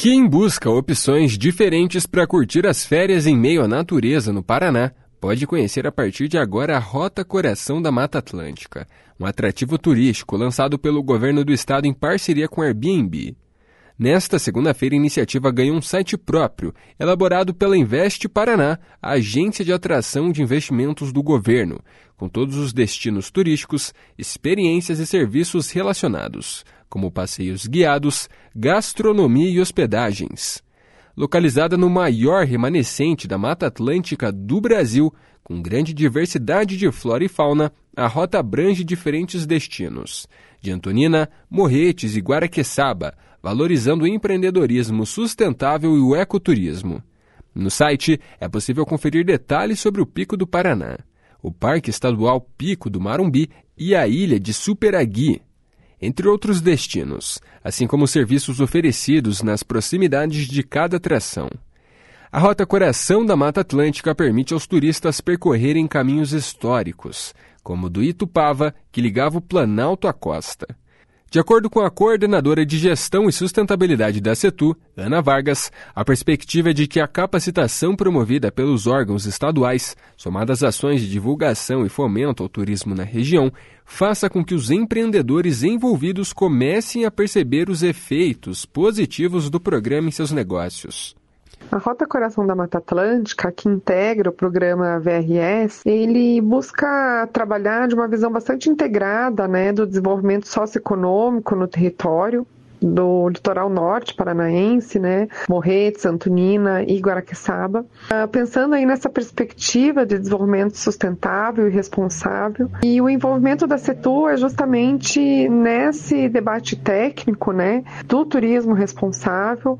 Quem busca opções diferentes para curtir as férias em meio à natureza no Paraná pode conhecer a partir de agora a Rota Coração da Mata Atlântica, um atrativo turístico lançado pelo governo do estado em parceria com a Airbnb. Nesta segunda-feira, a iniciativa ganhou um site próprio, elaborado pela Invest Paraná, a agência de atração de investimentos do governo, com todos os destinos turísticos, experiências e serviços relacionados, como passeios guiados, gastronomia e hospedagens. Localizada no maior remanescente da Mata Atlântica do Brasil, com grande diversidade de flora e fauna, a rota abrange diferentes destinos, de Antonina, Morretes e Guaraqueçaba, valorizando o empreendedorismo sustentável e o ecoturismo. No site é possível conferir detalhes sobre o Pico do Paraná, o Parque Estadual Pico do Marumbi e a Ilha de Superagui, entre outros destinos, assim como os serviços oferecidos nas proximidades de cada atração. A Rota Coração da Mata Atlântica permite aos turistas percorrerem caminhos históricos, como o do Itupava, que ligava o Planalto à costa. De acordo com a coordenadora de Gestão e Sustentabilidade da Setu, Ana Vargas, a perspectiva é de que a capacitação promovida pelos órgãos estaduais, somada às ações de divulgação e fomento ao turismo na região, faça com que os empreendedores envolvidos comecem a perceber os efeitos positivos do programa em seus negócios. A Rota Coração da Mata Atlântica, que integra o programa VRS, ele busca trabalhar de uma visão bastante integrada, do desenvolvimento socioeconômico no território do litoral norte paranaense, Morretes, Antonina e Guaraqueçaba, pensando aí nessa perspectiva de desenvolvimento sustentável e responsável. E o envolvimento da Setu é justamente nesse debate técnico, do turismo responsável,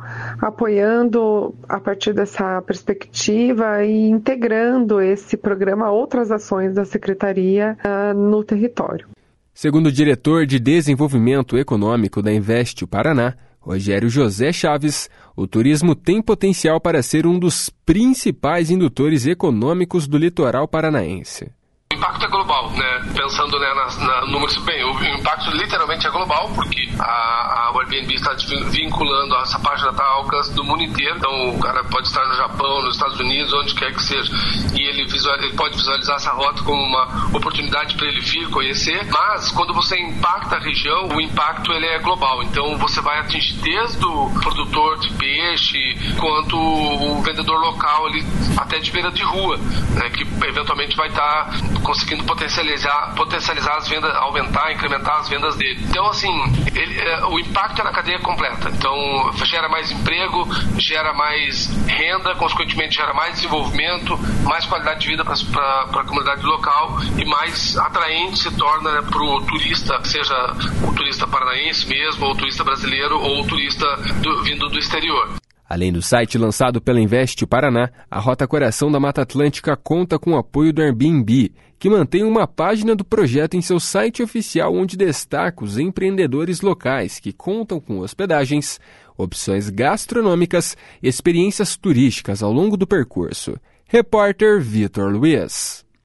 apoiando a partir dessa perspectiva e integrando esse programa a outras ações da Secretaria no território. Segundo o diretor de Desenvolvimento Econômico da Invest Paraná, Rogério José Chaves, o turismo tem potencial para ser um dos principais indutores econômicos do litoral paranaense. O impacto é global, pensando no número bem, o impacto literalmente é global, porque a Airbnb está vinculando essa página da Alcas do mundo inteiro. Então o cara pode estar no Japão, nos Estados Unidos, onde quer que seja, e ele pode visualizar essa rota como uma oportunidade para ele vir conhecer. Mas quando você impacta a região, o impacto ele é global. Então você vai atingir desde o produtor de peixe quanto o vendedor local ali, até de beira de rua, que eventualmente vai estar conseguindo potencializar as vendas, incrementar as vendas dele. Então, o impacto é na cadeia completa. Então, gera mais emprego, gera mais renda, consequentemente gera mais desenvolvimento, mais qualidade de vida para a comunidade local e mais atraente se torna para o turista, seja o turista paranaense mesmo, ou o turista brasileiro, ou o turista vindo do exterior. Além do site lançado pela Invest Paraná, a Rota Coração da Mata Atlântica conta com o apoio do Airbnb, que mantém uma página do projeto em seu site oficial onde destaca os empreendedores locais que contam com hospedagens, opções gastronômicas e experiências turísticas ao longo do percurso. Repórter Vitor Luiz.